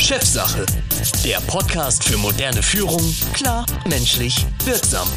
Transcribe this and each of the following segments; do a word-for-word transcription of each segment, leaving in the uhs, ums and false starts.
Chefsache, der Podcast für moderne Führung, klar, menschlich, wirksam.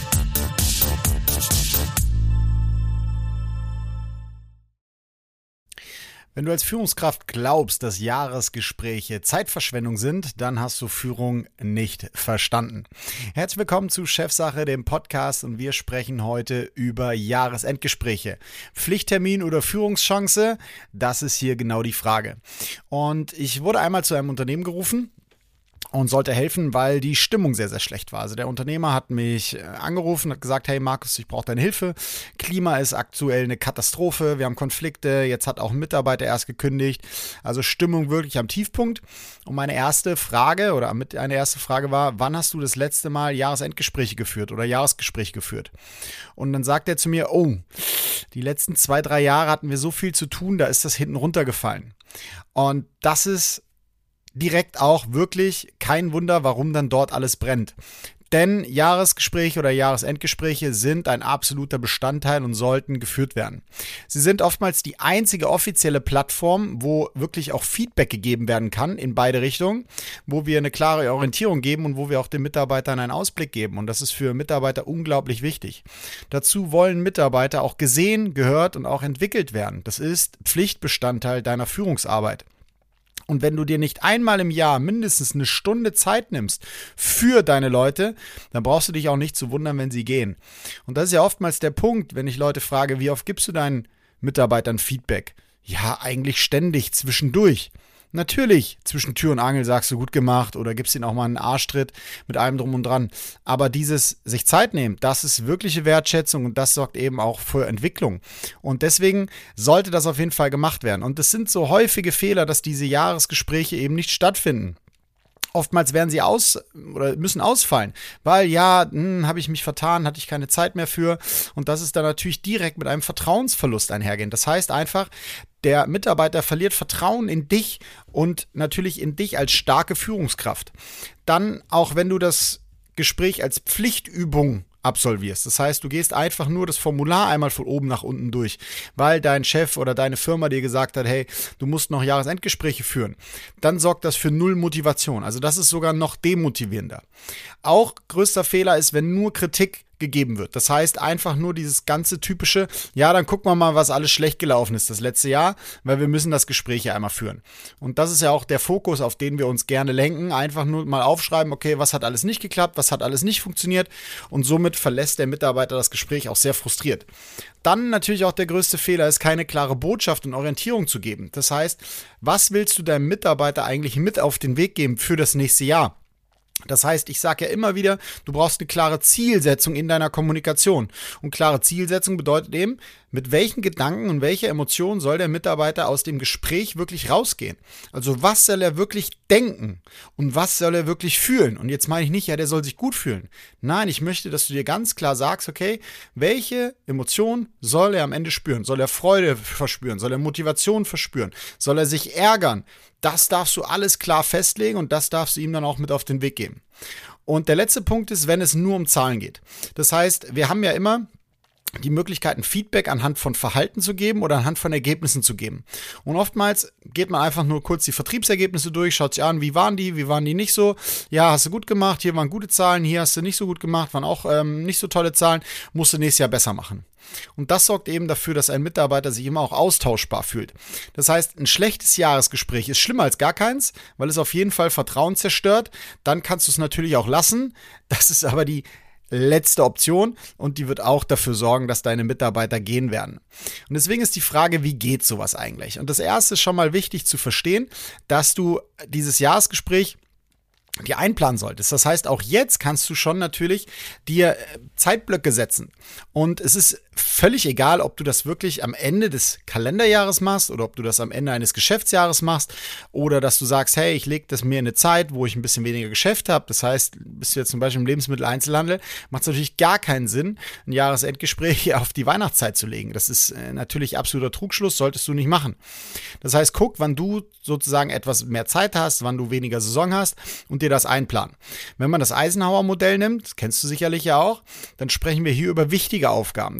Wenn du als Führungskraft glaubst, dass Jahresgespräche Zeitverschwendung sind, dann hast du Führung nicht verstanden. Herzlich willkommen zu Chefsache, dem Podcast, und wir sprechen heute über Jahresendgespräche. Pflichttermin oder Führungschance? Das ist hier genau die Frage. Und ich wurde einmal zu einem Unternehmen gerufen und sollte helfen, weil die Stimmung sehr, sehr schlecht war. Also der Unternehmer hat mich angerufen, hat gesagt, hey Markus, ich brauche deine Hilfe. Klima ist aktuell eine Katastrophe, wir haben Konflikte, jetzt hat auch ein Mitarbeiter erst gekündigt. Also Stimmung wirklich am Tiefpunkt. Und meine erste Frage oder mit eine erste Frage war, wann hast du das letzte Mal Jahresendgespräche geführt oder Jahresgespräch geführt? Und dann sagt er zu mir, oh, die letzten zwei, drei Jahre hatten wir so viel zu tun, da ist das hinten runtergefallen. Und das ist direkt auch wirklich kein Wunder, warum dann dort alles brennt. Denn Jahresgespräche oder Jahresendgespräche sind ein absoluter Bestandteil und sollten geführt werden. Sie sind oftmals die einzige offizielle Plattform, wo wirklich auch Feedback gegeben werden kann in beide Richtungen, wo wir eine klare Orientierung geben und wo wir auch den Mitarbeitern einen Ausblick geben. Und das ist für Mitarbeiter unglaublich wichtig. Dazu wollen Mitarbeiter auch gesehen, gehört und auch entwickelt werden. Das ist Pflichtbestandteil deiner Führungsarbeit. Und wenn du dir nicht einmal im Jahr mindestens eine Stunde Zeit nimmst für deine Leute, dann brauchst du dich auch nicht zu wundern, wenn sie gehen. Und das ist ja oftmals der Punkt, wenn ich Leute frage, wie oft gibst du deinen Mitarbeitern Feedback? Ja, eigentlich ständig, zwischendurch. Natürlich, zwischen Tür und Angel sagst du, gut gemacht, oder gibst ihnen auch mal einen Arschtritt mit allem drum und dran. Aber dieses sich Zeit nehmen, das ist wirkliche Wertschätzung und das sorgt eben auch für Entwicklung. Und deswegen sollte das auf jeden Fall gemacht werden. Und es sind so häufige Fehler, dass diese Jahresgespräche eben nicht stattfinden. Oftmals werden sie aus oder müssen ausfallen, weil ja, hm, habe ich mich vertan, hatte ich keine Zeit mehr für, und das ist dann natürlich direkt mit einem Vertrauensverlust einhergehend. Das heißt einfach, der Mitarbeiter verliert Vertrauen in dich und natürlich in dich als starke Führungskraft. Dann, auch wenn du das Gespräch als Pflichtübung absolvierst. Das heißt, du gehst einfach nur das Formular einmal von oben nach unten durch, weil dein Chef oder deine Firma dir gesagt hat, hey, du musst noch Jahresendgespräche führen. Dann sorgt das für null Motivation. Also das ist sogar noch demotivierender. Auch größter Fehler ist, wenn nur Kritik gegeben wird. Das heißt einfach nur dieses ganze typische, ja, dann gucken wir mal, was alles schlecht gelaufen ist das letzte Jahr, weil wir müssen das Gespräch ja einmal führen. Und das ist ja auch der Fokus, auf den wir uns gerne lenken. Einfach nur mal aufschreiben, okay, was hat alles nicht geklappt, was hat alles nicht funktioniert, und somit verlässt der Mitarbeiter das Gespräch auch sehr frustriert. Dann natürlich auch der größte Fehler ist, keine klare Botschaft und Orientierung zu geben. Das heißt, was willst du deinem Mitarbeiter eigentlich mit auf den Weg geben für das nächste Jahr? Das heißt, ich sage ja immer wieder, du brauchst eine klare Zielsetzung in deiner Kommunikation. Und klare Zielsetzung bedeutet eben, mit welchen Gedanken und welcher Emotion soll der Mitarbeiter aus dem Gespräch wirklich rausgehen? Also was soll er wirklich denken und was soll er wirklich fühlen? Und jetzt meine ich nicht, ja, der soll sich gut fühlen. Nein, ich möchte, dass du dir ganz klar sagst, okay, welche Emotion soll er am Ende spüren? Soll er Freude verspüren? Soll er Motivation verspüren? Soll er sich ärgern? Das darfst du alles klar festlegen und das darfst du ihm dann auch mit auf den Weg geben. Und der letzte Punkt ist, wenn es nur um Zahlen geht. Das heißt, wir haben ja immer die Möglichkeiten, Feedback anhand von Verhalten zu geben oder anhand von Ergebnissen zu geben. Und oftmals geht man einfach nur kurz die Vertriebsergebnisse durch, schaut sich an, wie waren die, wie waren die nicht so. Ja, hast du gut gemacht, hier waren gute Zahlen, hier hast du nicht so gut gemacht, waren auch ähm, nicht so tolle Zahlen, musst du nächstes Jahr besser machen. Und das sorgt eben dafür, dass ein Mitarbeiter sich immer auch austauschbar fühlt. Das heißt, ein schlechtes Jahresgespräch ist schlimmer als gar keins, weil es auf jeden Fall Vertrauen zerstört. Dann kannst du es natürlich auch lassen. Das ist aber die letzte Option und die wird auch dafür sorgen, dass deine Mitarbeiter gehen werden. Und deswegen ist die Frage, wie geht sowas eigentlich? Und das erste ist schon mal wichtig zu verstehen, dass du dieses Jahresgespräch dir einplanen solltest. Das heißt, auch jetzt kannst du schon natürlich dir Zeitblöcke setzen. Und es ist völlig egal, ob du das wirklich am Ende des Kalenderjahres machst oder ob du das am Ende eines Geschäftsjahres machst oder dass du sagst, hey, ich lege das mir in eine Zeit, wo ich ein bisschen weniger Geschäft habe. Das heißt, bist du jetzt zum Beispiel im Lebensmitteleinzelhandel, macht es natürlich gar keinen Sinn, ein Jahresendgespräch auf die Weihnachtszeit zu legen. Das ist natürlich absoluter Trugschluss, solltest du nicht machen. Das heißt, guck, wann du sozusagen etwas mehr Zeit hast, wann du weniger Saison hast und dir das einplanen. Wenn man das Eisenhower-Modell nimmt, das kennst du sicherlich ja auch, dann sprechen wir hier über wichtige Aufgaben. Das heißt,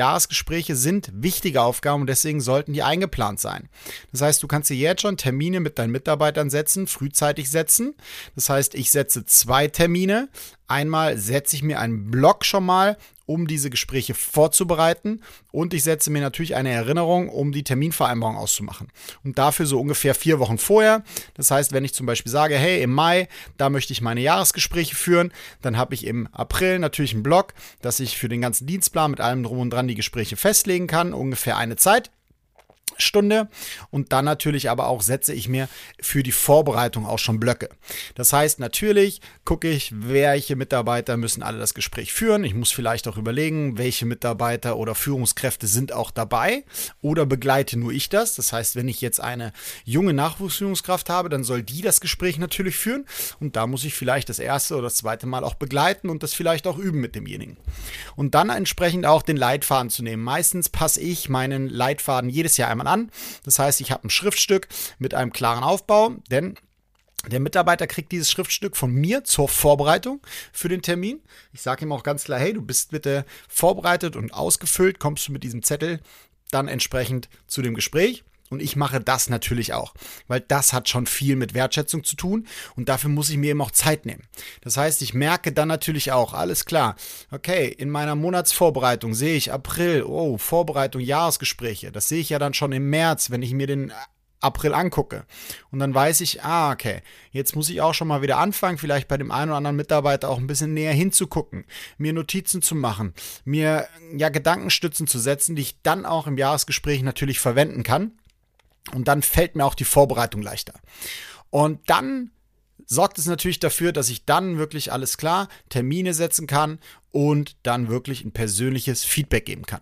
Jahresgespräche sind wichtige Aufgaben und deswegen sollten die eingeplant sein. Das heißt, du kannst dir jetzt schon Termine mit deinen Mitarbeitern setzen, frühzeitig setzen. Das heißt, ich setze zwei Termine. Einmal setze ich mir einen Block schon mal, um diese Gespräche vorzubereiten, und ich setze mir natürlich eine Erinnerung, um die Terminvereinbarung auszumachen. Und dafür so ungefähr vier Wochen vorher. Das heißt, wenn ich zum Beispiel sage, hey, im Mai, da möchte ich meine Jahresgespräche führen, dann habe ich im April natürlich einen Block, dass ich für den ganzen Dienstplan mit allem drum und dran die Gespräche festlegen kann, ungefähr eine Zeit. Stunde, und dann natürlich aber auch setze ich mir für die Vorbereitung auch schon Blöcke. Das heißt, natürlich gucke ich, welche Mitarbeiter müssen alle das Gespräch führen. Ich muss vielleicht auch überlegen, welche Mitarbeiter oder Führungskräfte sind auch dabei oder begleite nur ich das. Das heißt, wenn ich jetzt eine junge Nachwuchsführungskraft habe, dann soll die das Gespräch natürlich führen, und da muss ich vielleicht das erste oder das zweite Mal auch begleiten und das vielleicht auch üben mit demjenigen. Und dann entsprechend auch den Leitfaden zu nehmen. Meistens passe ich meinen Leitfaden jedes Jahr einmal an. Das heißt, ich habe ein Schriftstück mit einem klaren Aufbau, denn der Mitarbeiter kriegt dieses Schriftstück von mir zur Vorbereitung für den Termin. Ich sage ihm auch ganz klar, hey, du bist bitte vorbereitet und ausgefüllt, kommst du mit diesem Zettel dann entsprechend zu dem Gespräch. Und ich mache das natürlich auch, weil das hat schon viel mit Wertschätzung zu tun, und dafür muss ich mir eben auch Zeit nehmen. Das heißt, ich merke dann natürlich auch, alles klar, okay, in meiner Monatsvorbereitung sehe ich April, oh, Vorbereitung, Jahresgespräche, das sehe ich ja dann schon im März, wenn ich mir den April angucke. Und dann weiß ich, ah, okay, jetzt muss ich auch schon mal wieder anfangen, vielleicht bei dem einen oder anderen Mitarbeiter auch ein bisschen näher hinzugucken, mir Notizen zu machen, mir ja Gedankenstützen zu setzen, die ich dann auch im Jahresgespräch natürlich verwenden kann. Und dann fällt mir auch die Vorbereitung leichter. Und dann sorgt es natürlich dafür, dass ich dann wirklich alles klar Termine setzen kann und dann wirklich ein persönliches Feedback geben kann.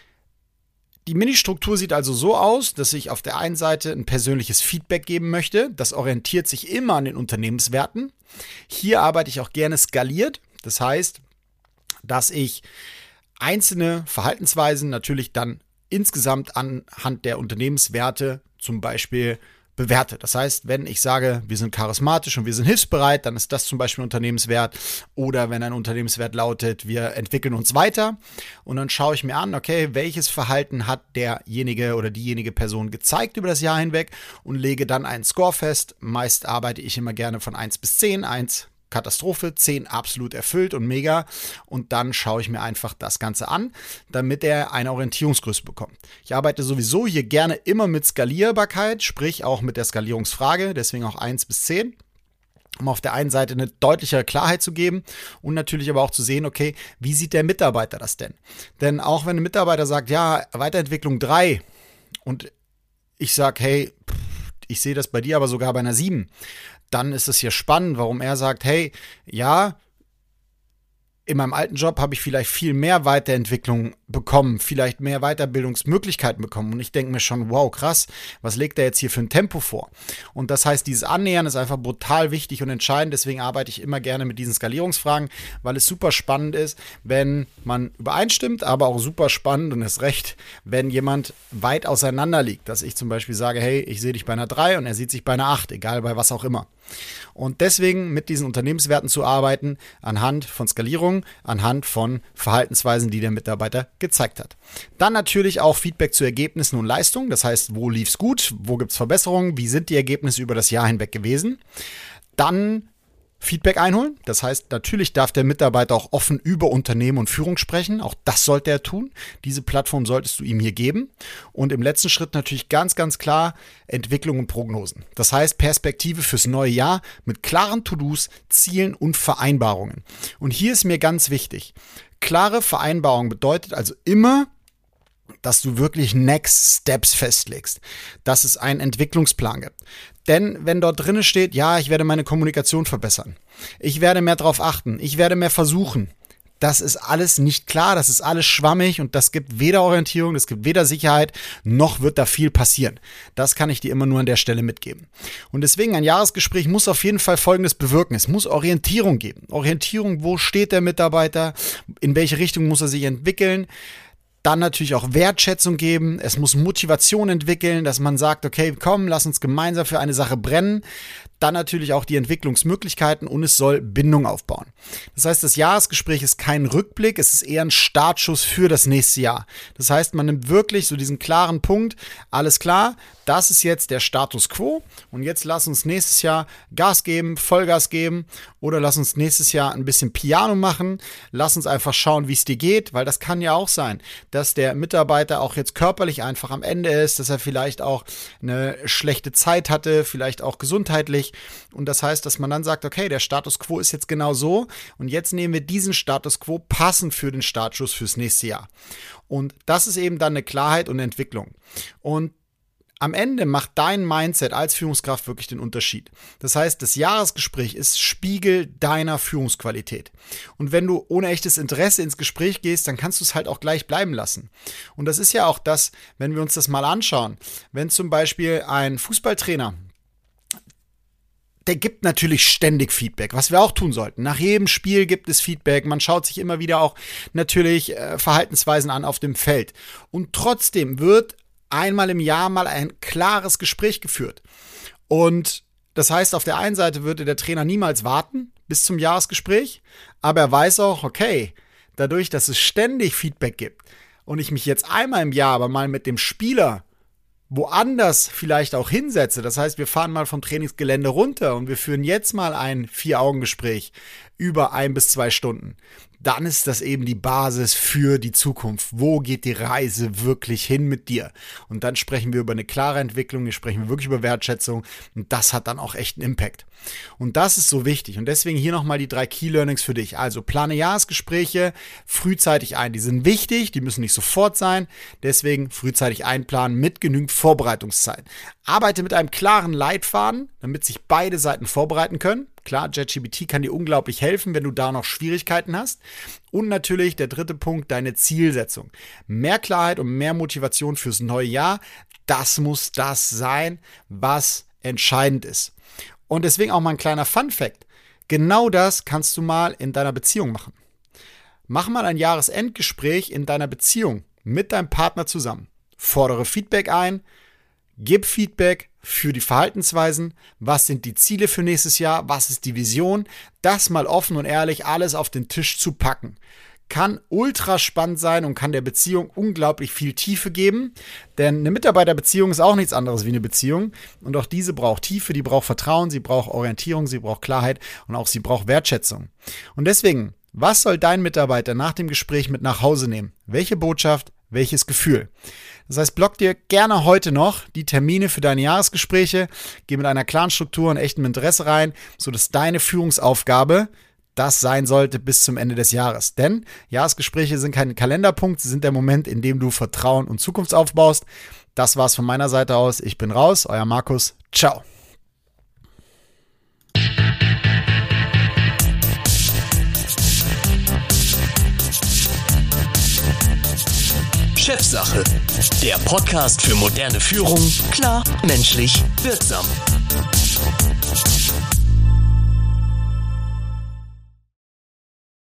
Die Mini-Struktur sieht also so aus, dass ich auf der einen Seite ein persönliches Feedback geben möchte. Das orientiert sich immer an den Unternehmenswerten. Hier arbeite ich auch gerne skaliert. Das heißt, dass ich einzelne Verhaltensweisen natürlich dann insgesamt anhand der Unternehmenswerte zum Beispiel bewerte. Das heißt, wenn ich sage, wir sind charismatisch und wir sind hilfsbereit, dann ist das zum Beispiel ein Unternehmenswert. Oder wenn ein Unternehmenswert lautet, wir entwickeln uns weiter, und dann schaue ich mir an, okay, welches Verhalten hat derjenige oder diejenige Person gezeigt über das Jahr hinweg, und lege dann einen Score fest. Meist arbeite ich immer gerne von eins bis zehn, eins Katastrophe, zehn absolut erfüllt und mega, und dann schaue ich mir einfach das Ganze an, damit er eine Orientierungsgröße bekommt. Ich arbeite sowieso hier gerne immer mit Skalierbarkeit, sprich auch mit der Skalierungsfrage, deswegen auch eins bis zehn, um auf der einen Seite eine deutlichere Klarheit zu geben und natürlich aber auch zu sehen, okay, wie sieht der Mitarbeiter das denn? Denn auch wenn ein Mitarbeiter sagt, ja, Weiterentwicklung drei, und ich sage, hey, ich sehe das bei dir aber sogar bei einer sieben, dann ist es hier spannend, warum er sagt, hey, ja, in meinem alten Job habe ich vielleicht viel mehr Weiterentwicklung bekommen, vielleicht mehr Weiterbildungsmöglichkeiten bekommen. Und ich denke mir schon, wow, krass, was legt er jetzt hier für ein Tempo vor? Und das heißt, dieses Annähern ist einfach brutal wichtig und entscheidend. Deswegen arbeite ich immer gerne mit diesen Skalierungsfragen, weil es super spannend ist, wenn man übereinstimmt, aber auch super spannend und erst recht, wenn jemand weit auseinander liegt. Dass ich zum Beispiel sage, hey, ich sehe dich bei einer drei und er sieht sich bei einer acht, egal bei was auch immer. Und deswegen mit diesen Unternehmenswerten zu arbeiten, anhand von Skalierung, anhand von Verhaltensweisen, die der Mitarbeiter gezeigt hat. Dann natürlich auch Feedback zu Ergebnissen und Leistungen. Das heißt, wo lief es gut, wo gibt es Verbesserungen, wie sind die Ergebnisse über das Jahr hinweg gewesen. Dann Feedback einholen. Das heißt, natürlich darf der Mitarbeiter auch offen über Unternehmen und Führung sprechen. Auch das sollte er tun. Diese Plattform solltest du ihm hier geben. Und im letzten Schritt natürlich ganz, ganz klar Entwicklung und Prognosen. Das heißt, Perspektive fürs neue Jahr mit klaren To-Dos, Zielen und Vereinbarungen. Und hier ist mir ganz wichtig, klare Vereinbarung bedeutet also immer, dass du wirklich Next Steps festlegst, dass es einen Entwicklungsplan gibt. Denn wenn dort drin steht, ja, ich werde meine Kommunikation verbessern, ich werde mehr darauf achten, ich werde mehr versuchen, das ist alles nicht klar, das ist alles schwammig und das gibt weder Orientierung, das gibt weder Sicherheit, noch wird da viel passieren. Das kann ich dir immer nur an der Stelle mitgeben. Und deswegen, ein Jahresgespräch muss auf jeden Fall Folgendes bewirken. Es muss Orientierung geben. Orientierung, wo steht der Mitarbeiter, in welche Richtung muss er sich entwickeln. Dann natürlich auch Wertschätzung geben. Es muss Motivation entwickeln, dass man sagt, okay, komm, lass uns gemeinsam für eine Sache brennen. Dann natürlich auch die Entwicklungsmöglichkeiten und es soll Bindung aufbauen. Das heißt, das Jahresgespräch ist kein Rückblick, es ist eher ein Startschuss für das nächste Jahr. Das heißt, man nimmt wirklich so diesen klaren Punkt, alles klar, das ist jetzt der Status quo und jetzt lass uns nächstes Jahr Gas geben, Vollgas geben oder lass uns nächstes Jahr ein bisschen Piano machen, lass uns einfach schauen, wie es dir geht, weil das kann ja auch sein, dass der Mitarbeiter auch jetzt körperlich einfach am Ende ist, dass er vielleicht auch eine schlechte Zeit hatte, vielleicht auch gesundheitlich. Und das heißt, dass man dann sagt, okay, der Status quo ist jetzt genau so und jetzt nehmen wir diesen Status quo passend für den Startschuss fürs nächste Jahr. Und das ist eben dann eine Klarheit und Entwicklung. Und am Ende macht dein Mindset als Führungskraft wirklich den Unterschied. Das heißt, das Jahresgespräch ist Spiegel deiner Führungsqualität. Und wenn du ohne echtes Interesse ins Gespräch gehst, dann kannst du es halt auch gleich bleiben lassen. Und das ist ja auch das, wenn wir uns das mal anschauen. Wenn zum Beispiel ein Fußballtrainer, der gibt natürlich ständig Feedback, was wir auch tun sollten. Nach jedem Spiel gibt es Feedback. Man schaut sich immer wieder auch natürlich äh, Verhaltensweisen an auf dem Feld. Und trotzdem wird einmal im Jahr mal ein klares Gespräch geführt. Und das heißt, auf der einen Seite würde der Trainer niemals warten bis zum Jahresgespräch, aber er weiß auch, okay, dadurch, dass es ständig Feedback gibt und ich mich jetzt einmal im Jahr aber mal mit dem Spieler woanders vielleicht auch hinsetze, das heißt, wir fahren mal vom Trainingsgelände runter und wir führen jetzt mal ein Vier-Augen-Gespräch über ein bis zwei Stunden, dann ist das eben die Basis für die Zukunft. Wo geht die Reise wirklich hin mit dir? Und dann sprechen wir über eine klare Entwicklung, wir sprechen wirklich über Wertschätzung und das hat dann auch echt einen Impact. Und das ist so wichtig und deswegen hier nochmal die drei Key Learnings für dich. Also plane Jahresgespräche frühzeitig ein. Die sind wichtig, die müssen nicht sofort sein, deswegen frühzeitig einplanen mit genügend Vorbereitungszeit. Arbeite mit einem klaren Leitfaden, damit sich beide Seiten vorbereiten können. Klar, ChatGPT kann dir unglaublich helfen, wenn du da noch Schwierigkeiten hast. Und natürlich der dritte Punkt, deine Zielsetzung. Mehr Klarheit und mehr Motivation fürs neue Jahr. Das muss das sein, was entscheidend ist. Und deswegen auch mal ein kleiner Fun-Fact. Genau das kannst du mal in deiner Beziehung machen. Mach mal ein Jahresendgespräch in deiner Beziehung mit deinem Partner zusammen. Fordere Feedback ein. Gib Feedback für die Verhaltensweisen, was sind die Ziele für nächstes Jahr, was ist die Vision, das mal offen und ehrlich alles auf den Tisch zu packen. Kann ultra spannend sein und kann der Beziehung unglaublich viel Tiefe geben, denn eine Mitarbeiterbeziehung ist auch nichts anderes wie eine Beziehung und auch diese braucht Tiefe, die braucht Vertrauen, sie braucht Orientierung, sie braucht Klarheit und auch sie braucht Wertschätzung. Und deswegen, was soll dein Mitarbeiter nach dem Gespräch mit nach Hause nehmen? Welche Botschaft, welches Gefühl? Das heißt, block dir gerne heute noch die Termine für deine Jahresgespräche, geh mit einer klaren Struktur und echtem Interesse rein, sodass deine Führungsaufgabe das sein sollte bis zum Ende des Jahres. Denn Jahresgespräche sind kein Kalenderpunkt, sie sind der Moment, in dem du Vertrauen und Zukunft aufbaust. Das war's von meiner Seite aus. Ich bin raus, euer Markus. Ciao. Chefsache, der Podcast für moderne Führung, klar, menschlich, wirksam.